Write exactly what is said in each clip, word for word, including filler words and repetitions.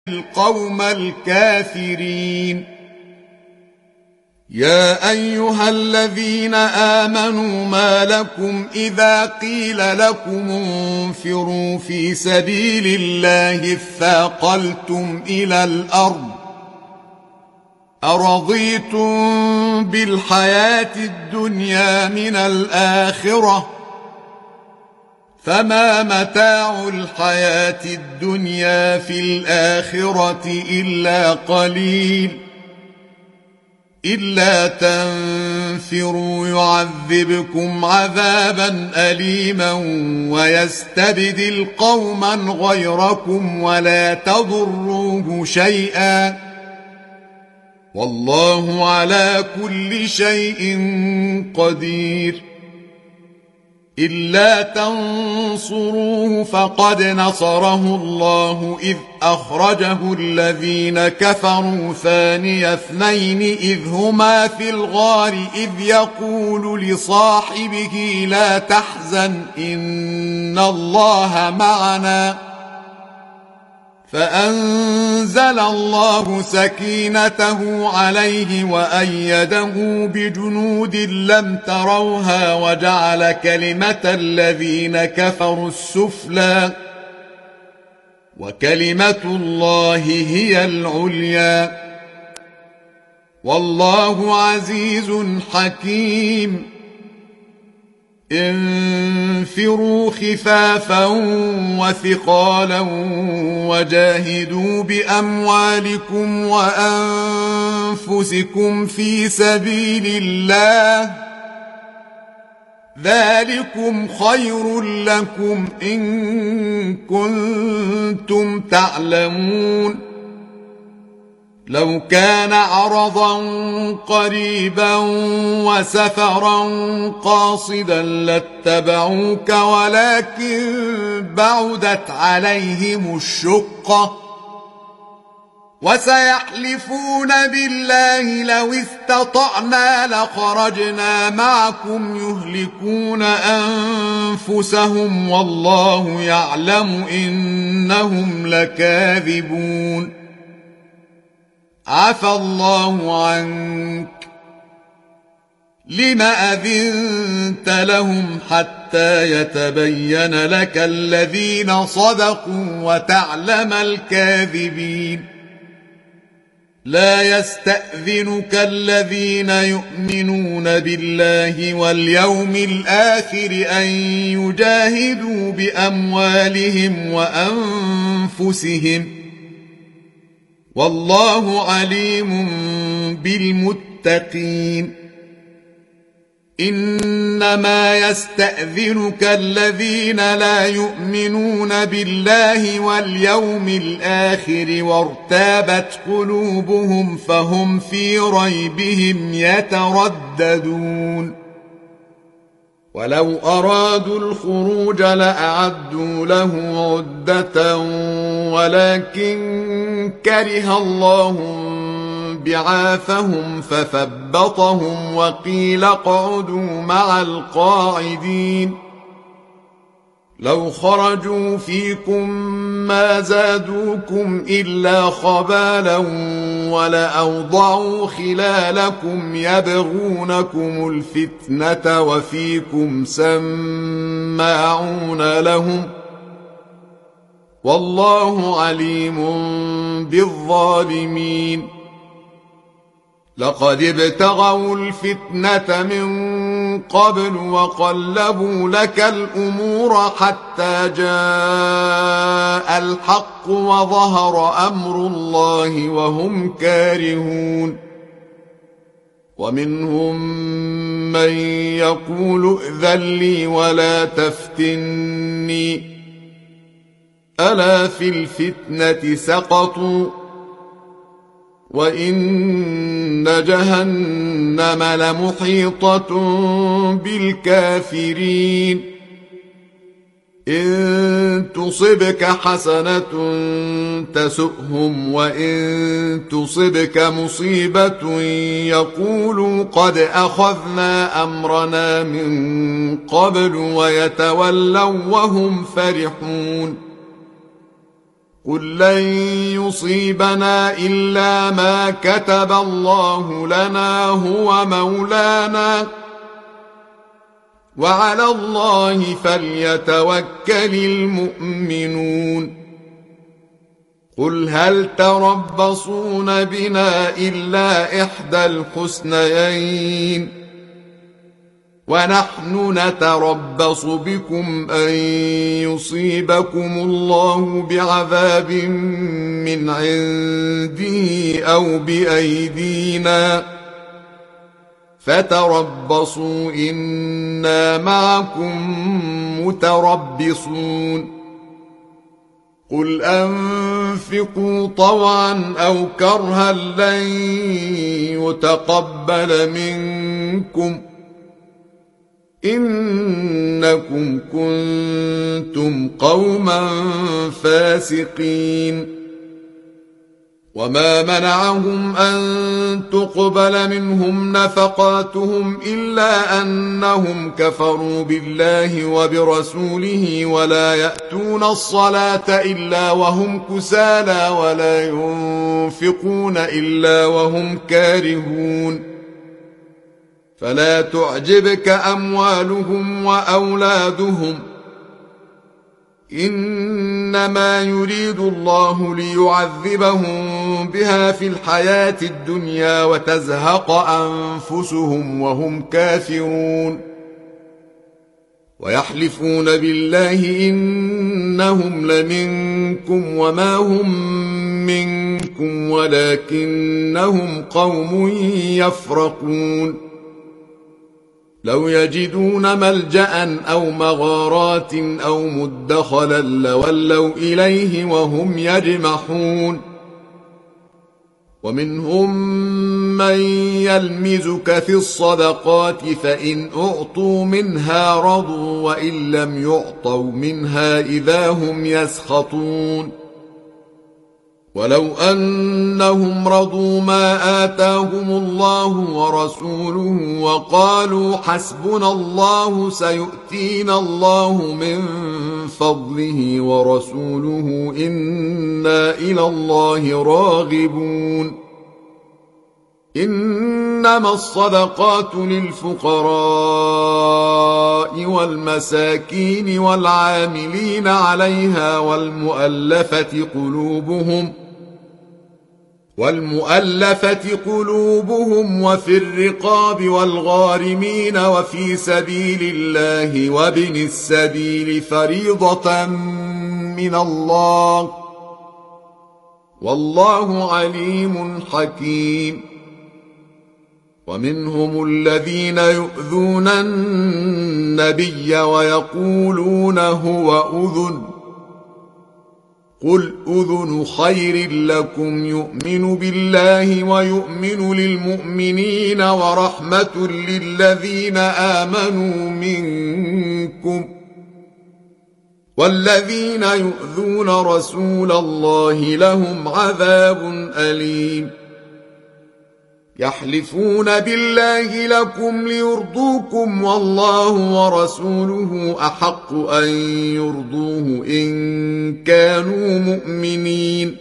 القوم الكافرين. يا أيها الذين آمنوا ما لكم إذا قيل لكم انفروا في سبيل الله اثاقلتم إلى الأرض أرضيتم بالحياة الدنيا من الآخرة فما متاع الحياة الدنيا في الآخرة إلا قليل إلا تنفروا يعذبكم عذابا أليما ويستبدل قوما غيركم ولا تضروه شيئا والله على كل شيء قدير. إلا تنصروه فقد نصره الله إذ أخرجه الذين كفروا ثاني اثنين إذ هما في الغار إذ يقول لصاحبه لا تحزن إن الله معنا فأنزل الله سكينته عليه وأيده بجنود لم تروها وجعل كلمة الذين كفروا السفلى وكلمة الله هي العليا والله عزيز حكيم. انفروا خفافا وثقالا وجاهدوا بأموالكم وأنفسكم في سبيل الله ذلكم خير لكم إن كنتم تعلمون. لو كان عرضا قريبا وسفرا قاصدا لاتبعوك ولكن بعدت عليهم الشقة وسيحلفون بالله لو استطعنا لخرجنا معكم يهلكون أنفسهم والله يعلم إنهم لكاذبون. عفى الله عنك لم أذنت لهم حتى يتبين لك الذين صدقوا وتعلم الكاذبين. لا يستأذنك الذين يؤمنون بالله واليوم الآخر أن يجاهدوا بأموالهم وأنفسهم والله عليم بالمتقين. إنما يستأذنك الذين لا يؤمنون بالله واليوم الآخر وارتابت قلوبهم فهم في ريبهم يترددون. ولو أرادوا الخروج لأعدوا له عدة ولكن كره الله بعاثهم فثبطهم وقيل اقعدوا مع القاعدين. لو خرجوا فيكم ما زادوكم إلا خبالا ولأوضعوا خلالكم يبغونكم الفتنة وفيكم سماعون لهم والله عليم بالظالمين. لقد ابتغوا الفتنة من قبل وقلبوا لك الأمور حتى جاء الحق وظهر أمر الله وهم كارهون. ومنهم من يقول ائذن لي ولا تفتني ألا في الفتنة سقطوا وإن جهنم لمحيطة بالكافرين. إن تصبك حسنة تسؤهم وإن تصبك مصيبة يقولوا قد أخذنا أمرنا من قبل ويتولوا وهم فرحون. قل لن يصيبنا إلا ما كتب الله لنا هو مولانا وعلى الله فليتوكل المؤمنون قل هل تربصون بنا إلا إحدى الحسنيين ونحن نتربص بكم أن يصيبكم الله بعذاب من عنده أو بأيدينا فتربصوا إنا معكم متربصون قل أنفقوا طوعا أو كرها لن يتقبل منكم إنكم كنتم قوما فاسقين وما منعهم أن تقبل منهم نفقاتهم إلا أنهم كفروا بالله وبرسوله ولا يأتون الصلاة إلا وهم كسالى ولا ينفقون إلا وهم كارهون فلا تعجبك أموالهم وأولادهم إنما يريد الله ليعذبهم بها في الحياة الدنيا وتزهق أنفسهم وهم كافرون ويحلفون بالله إنهم لمنكم وما هم منكم ولكنهم قوم يفرقون لو يجدون ملجأ أو مغارات أو مدخلا لولوا إليه وهم يجمحون ومنهم من يلمزك في الصدقات فإن أعطوا منها رضوا وإن لم يعطوا منها إذا هم يسخطون ولو أنهم رضوا ما آتاهم الله ورسوله وقالوا حسبنا الله سيؤتينا الله من فضله ورسوله إنا إلى الله راغبون إنما الصدقات للفقراء والمساكين والعاملين عليها والمؤلفة قلوبهم والمؤلفة قلوبهم وفي الرقاب والغارمين وفي سبيل الله وابن السبيل فريضة من الله والله عليم حكيم ومنهم الذين يؤذون النبي ويقولون هو أذن قل أذن خير لكم يؤمن بالله ويؤمن للمؤمنين ورحمة للذين آمنوا منكم والذين يؤذون رسول الله لهم عذاب أليم يحلفون بالله لكم ليرضوكم والله ورسوله أحق أن يرضوه إن كانوا مؤمنين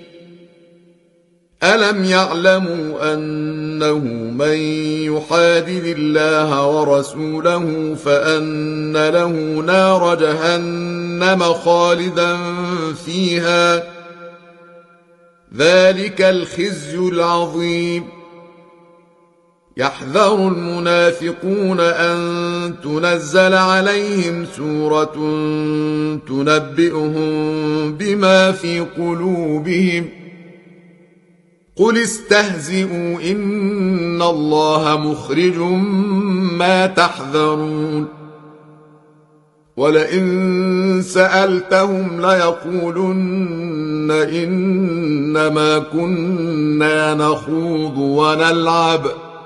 ألم يعلموا أنه من يحادد الله ورسوله فأن له نار جهنم خالدا فيها ذلك الخزي العظيم يحذر المنافقون أن تنزل عليهم سورة تنبئهم بما في قلوبهم قل استهزئوا إن الله مخرج ما تحذرون ولئن سألتهم ليقولن إنما كنا نخوض ونلعب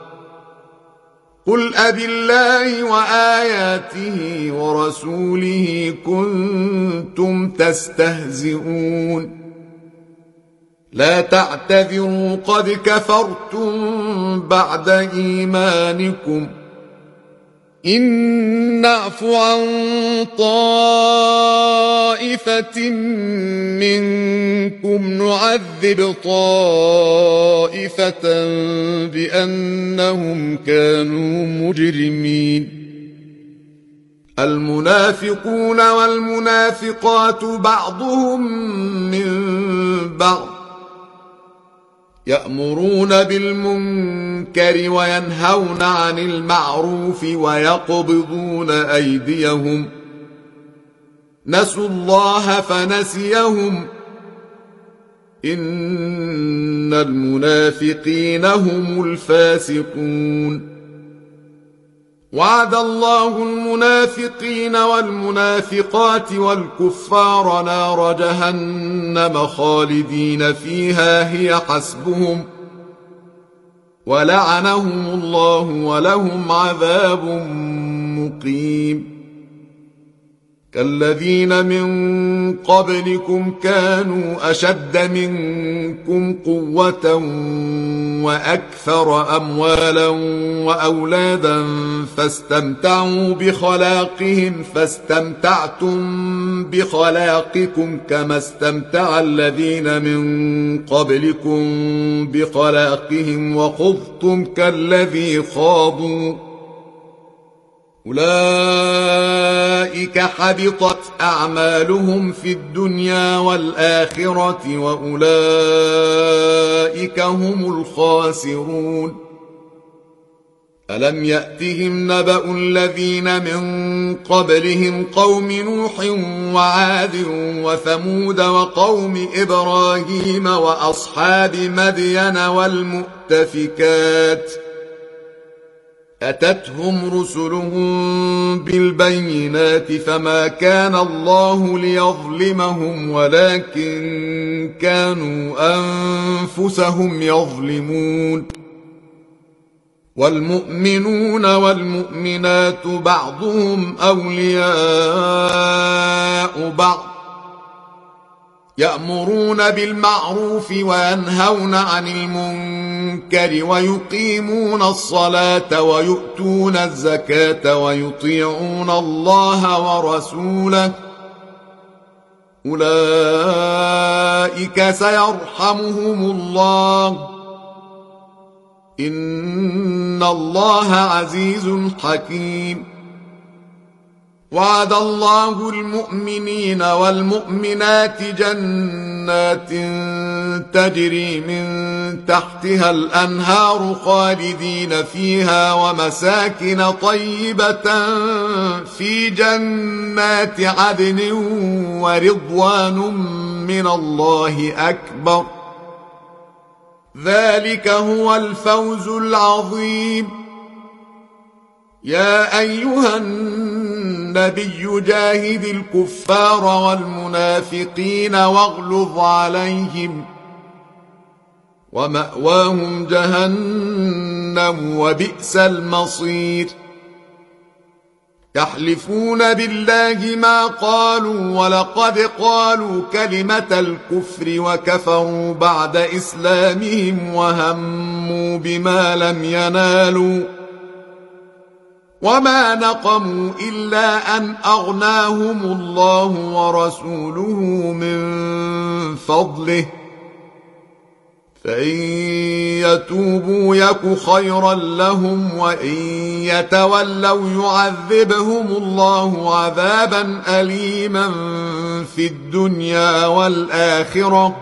قل أبالله وآياته ورسوله كنتم تستهزئون لا تعتذروا قد كفرتم بعد إيمانكم إن نعف عن طائفة منكم نعذب طائفة بأنهم كانوا مجرمين. المنافقون والمنافقات بعضهم من بعض يأمرون بالمنكر وينهون عن المعروف ويقبضون أيديهم نسوا الله فنسيهم إن المنافقين هم الفاسقون. وعد الله المنافقين والمنافقات والكفار نار جهنم خالدين فيها هي حسبهم ولعنهم الله ولهم عذاب مقيم. كالذين من قبلكم كانوا أشد منكم قوة وأكثر أموالا وأولادا فاستمتعوا بخلاقهم فاستمتعتم بخلاقكم كما استمتع الذين من قبلكم بخلاقهم وخضتم كالذي خاضوا أولئك حبطت أعمالهم في الدنيا والآخرة وأولئك هم الخاسرون. ألم يأتهم نبأ الذين من قبلهم قوم نوح وعاد وثمود وقوم إبراهيم وأصحاب مدين والمؤتفكات أتتهم رسلهم بالبينات فما كان الله ليظلمهم ولكن كانوا أنفسهم يظلمون. والمؤمنون والمؤمنات بعضهم أولياء بعض يأمرون بالمعروف وينهون عن المنكر ويقيمون الصلاة ويؤتون الزكاة ويطيعون الله ورسوله أولئك سيرحمهم الله إن الله عزيز حكيم. وعد الله المؤمنين والمؤمنات جنات تجري من تحتها الأنهار خالدين فيها ومساكن طيبة في جنات عدن ورضوان من الله أكبر ذلك هو الفوز العظيم. يا أيها النبي جاهد الكفار والمنافقين واغلظ عليهم ومأواهم جهنم وبئس المصير. يحلفون بالله ما قالوا ولقد قالوا كلمة الكفر وكفروا بعد إسلامهم وهموا بما لم ينالوا وما نقموا إلا أن أغناهم الله ورسوله من فضله فإن يتوبوا يك خيرا لهم وإن يتولوا يعذبهم الله عذابا أليما في الدنيا والآخرة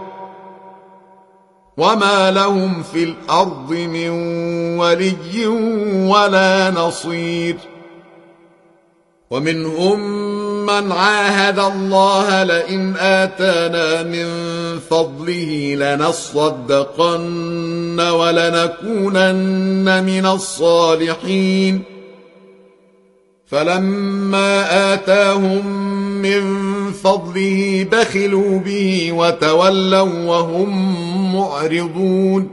وما لهم في الأرض من ولي ولا نصير. ومنهم من عاهد الله لئن آتانا من فضله لنصدقن ولنكونن من الصالحين فلما آتاهم من فضله بخلوا به وتولوا وهم معرضون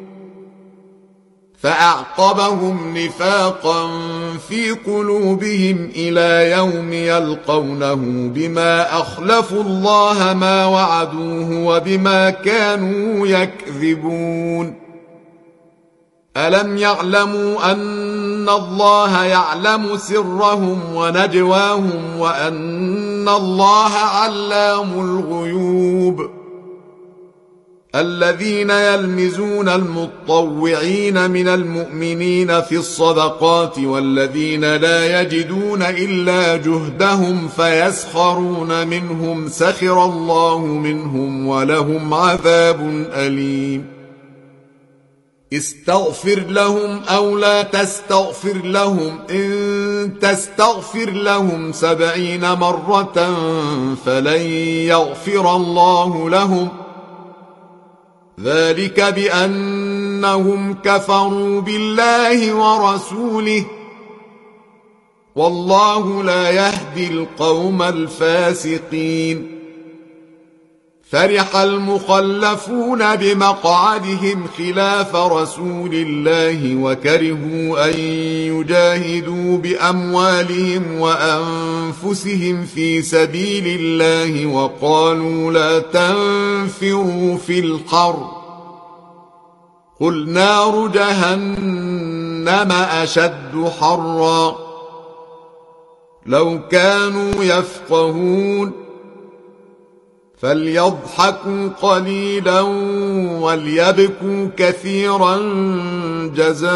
فأعقبهم نفاقا في قلوبهم إلى يوم يلقونه بما أخلفوا الله ما وعدوه وبما كانوا يكذبون. ألم يعلموا أن وأن الله يعلم سرهم ونجواهم وأن الله علام الغيوب. الذين يلمزون المطوعين من المؤمنين في الصدقات والذين لا يجدون إلا جهدهم فيسخرون منهم سخر الله منهم ولهم عذاب أليم. استغفر لهم أو لا تستغفر لهم إن تستغفر لهم سبعين مرة فلن يغفر الله لهم ذلك بأنهم كفروا بالله ورسوله والله لا يهدي القوم الفاسقين. فرح المخلفون بمقعدهم خلاف رسول الله وكرهوا أن يجاهدوا بأموالهم وأنفسهم في سبيل الله وقالوا لا تنفروا في الحر قل نار جهنم أشد حرا لو كانوا يفقهون فليضحكوا قليلا وليبكوا كثيرا جزاء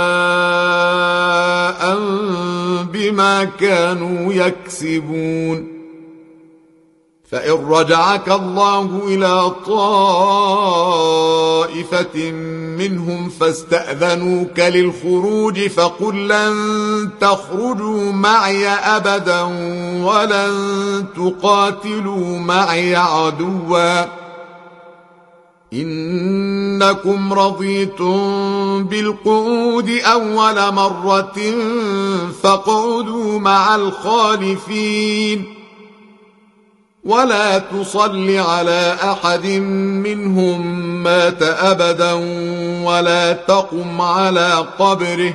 بما كانوا يكسبون. فإن رجعك الله إلى طائفة منهم فاستأذنوك للخروج فقل لن تخرجوا معي أبدا ولن تقاتلوا معي عدوا إنكم رضيتم بالقعود أول مرة فاقعدوا مع الخالفين ولا تصل على أحد منهم مات أبدا ولا تقم على قبره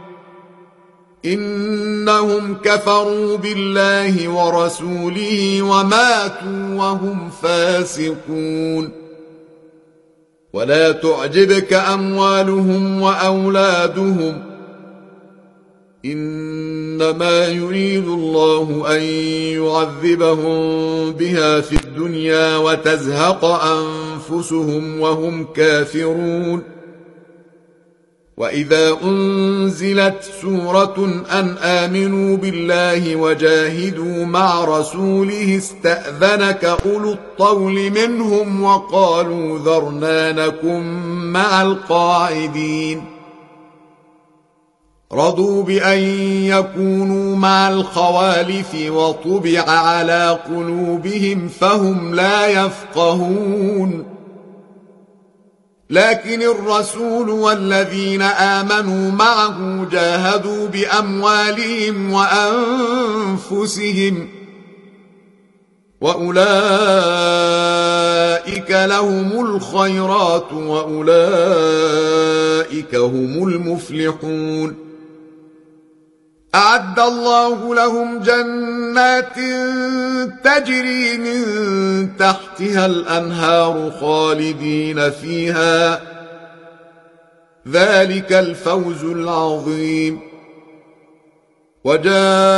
إنهم كفروا بالله ورسوله وماتوا وهم فاسقون. ولا تعجبك أموالهم وأولادهم إنما يريد الله أن يعذبهم بها في الدنيا وتزهق أنفسهم وهم كافرون. وإذا أنزلت سورة أن آمنوا بالله وجاهدوا مع رسوله استأذنك أولو الطول منهم وقالوا ذرنا نكن مع القاعدين رضوا بأن يكونوا مع الخوالف وطبع على قلوبهم فهم لا يفقهون. لكن الرسول والذين آمنوا معه جاهدوا بأموالهم وأنفسهم وأولئك لهم الخيرات وأولئك هم المفلحون. أعد الله لهم جنات تجري من تحتها الأنهار خالدين فيها ذلك الفوز العظيم. وجاء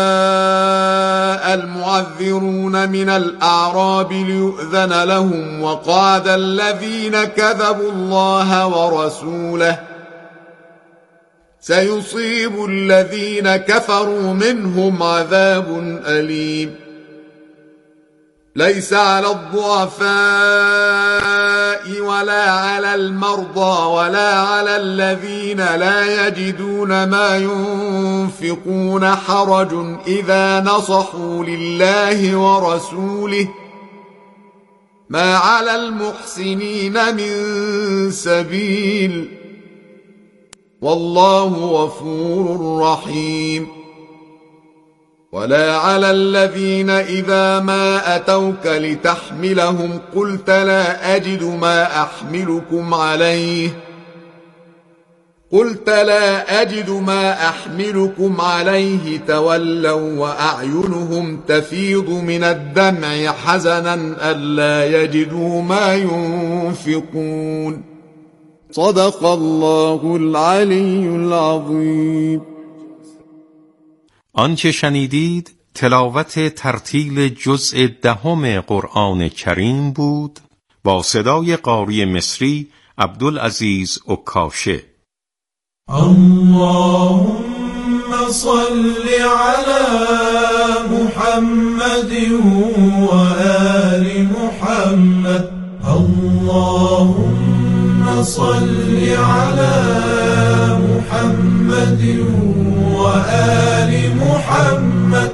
المعذرون من الأعراب ليؤذن لهم وقعد الذين كذبوا الله ورسوله سيصيب الذين كفروا منهم عذاب أليم. ليس على الضعفاء ولا على المرضى ولا على الذين لا يجدون ما ينفقون حرج إذا نصحوا لله ورسوله ما على المحسنين من سبيل والله غفور رحيم. ولا على الذين إذا ما أتوك لتحملهم قلت لا أجد ما أحملكم عليه قلت لا أجد ما أحملكم عليه تولوا وأعينهم تفيض من الدمع حزنا ألا يجدوا ما ينفقون. صدق الله العلي العظيم. آنچه شنیدید تلاوت ترتیل جزء دهم قرآن کریم بود با صدای قاری مصری عبدالعزیز عکاشه. اللهم صل على محمد و آل محمد. اللهم صل على محمد و آل محمد.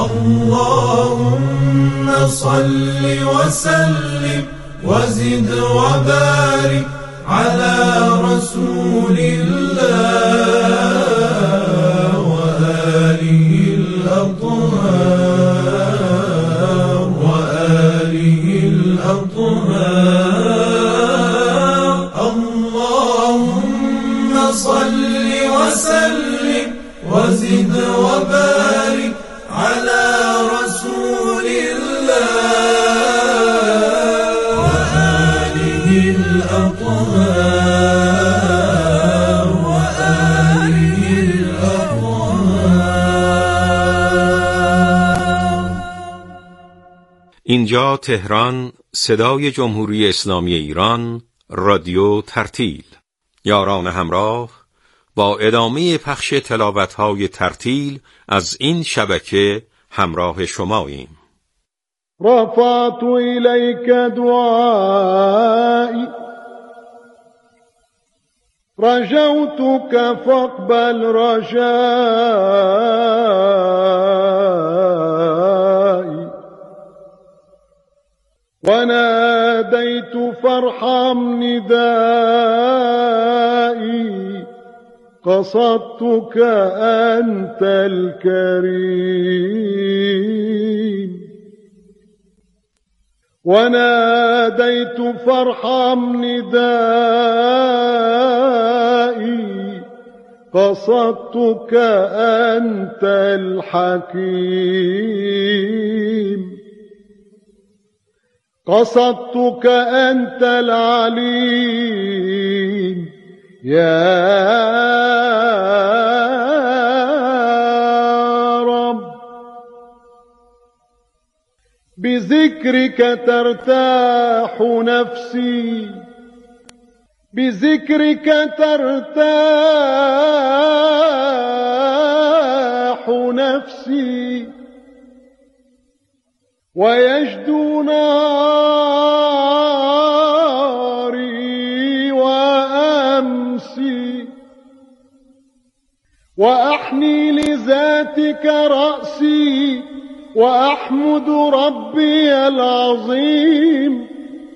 اللهم صل وسلم وزد وبارك على رسول الله وآله الأطهار وآله الأطهار. اللهم صل وسلم وزد وبارك على رسول الله وآله الأطهار وآله الأطهار. اینجا تهران، صدای جمهوری اسلامی ایران، رادیو ترتیل. یاران همراه، با ادامه پخش تلاوت‌های ترتیل از این شبکه همراه شماییم. رفعت إليك دعائي رجوتك فاقبل رجائي وناديت فارحم ندائي قصدتك أنت الكريم وناديت فارحم ندائي قصدتك أنت الحكيم قصدتك أنت العليم يا رب. بذكرك ترتاح نفسي بذكرك ترتاح نفسي ويجدو ناري وأمسي وأحني لذاتك رأسي وأحمد ربي العظيم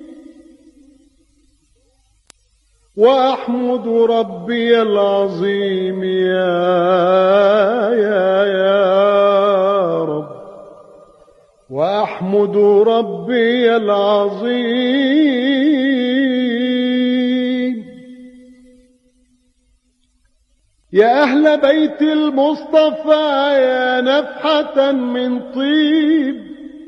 وأحمد ربي العظيم يا يا يا رب وأحمد ربي العظيم. يا أهل بيت المصطفى يا نفحة من طيب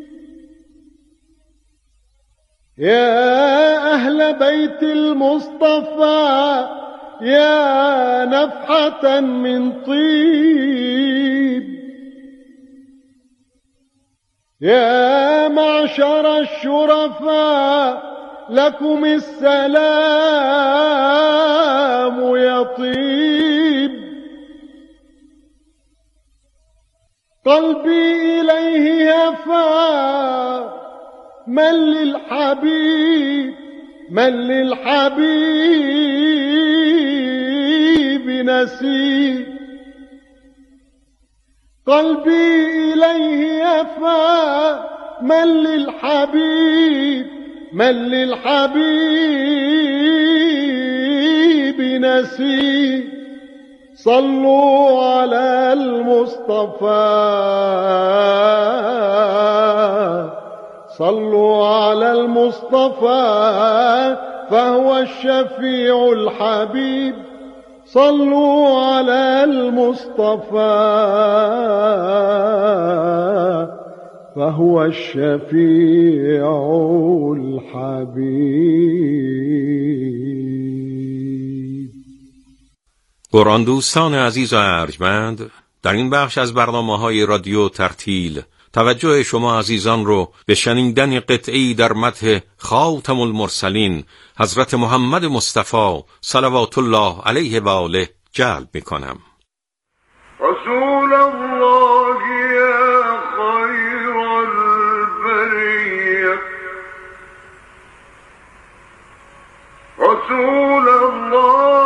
يا أهل بيت المصطفى يا نفحة من طيب يا معشر الشرفاء لكم السلام يطيب قلبي إليه هفا من للحبيب من للحبيب نسيب قلبي إليه يفا من للحبيب من للحبيب نسيب صلوا على المصطفى صلوا على المصطفى فهو الشفيع الحبيب صلوا على المصطفى فهو الشفيع الحبيب. قرآن دوستان عزیز و ارجمند، در این بخش از برنامه‌های رادیو ترتیل توجه شما عزیزان رو به شنیدن قطعی در مدح خاتم المرسلین حضرت محمد مصطفی صلوات الله علیه و آله جلب می‌کنم. رسول الله یا خیر البریه، رسول الله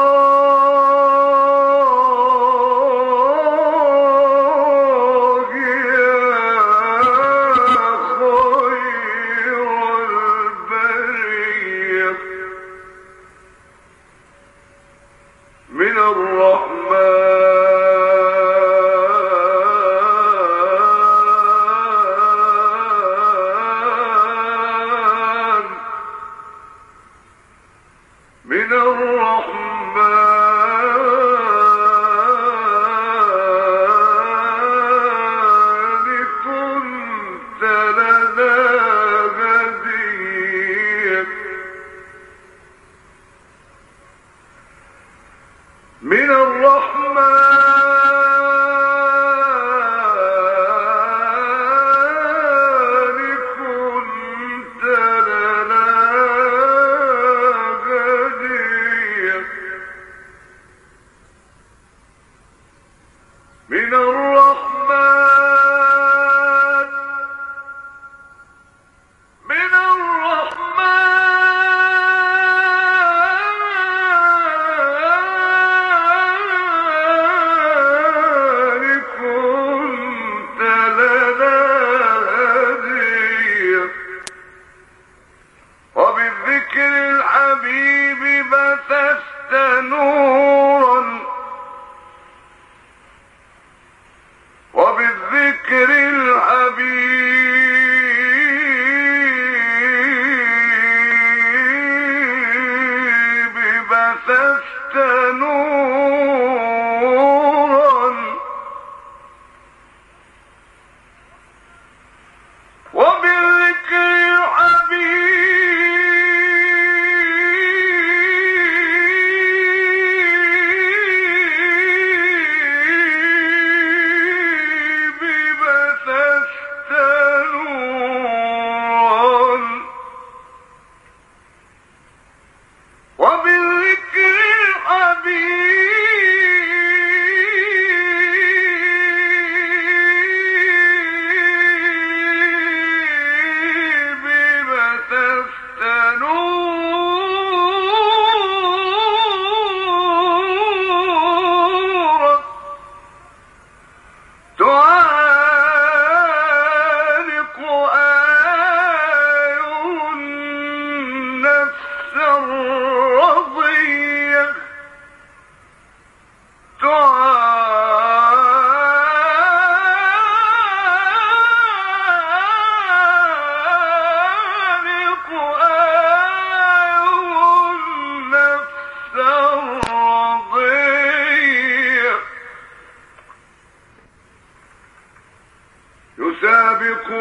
يسابق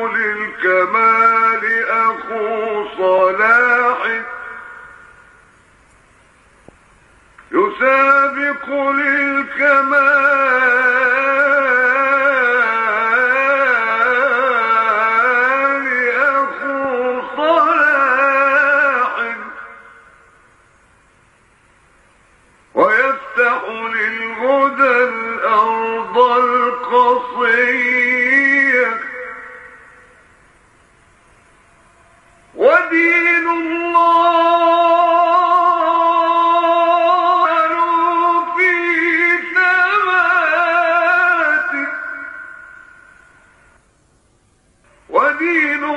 للكمال أخو صلاح، يسابق للكمال أخو صلاح، ويفتح للهدى الأرض القصية، ودين الله في ثبات، ودين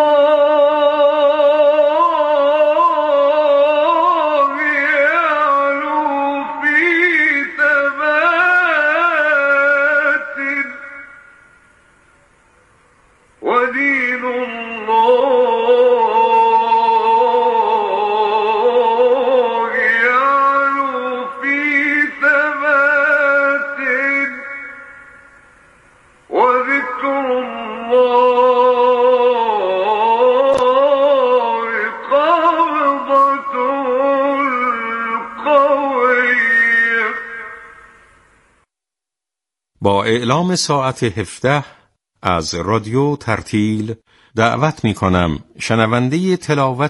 الله يعلو في ثبات، با اعلام ساعت هفده از رادیو ترتیل دعوت می کنم شنونده تلاوت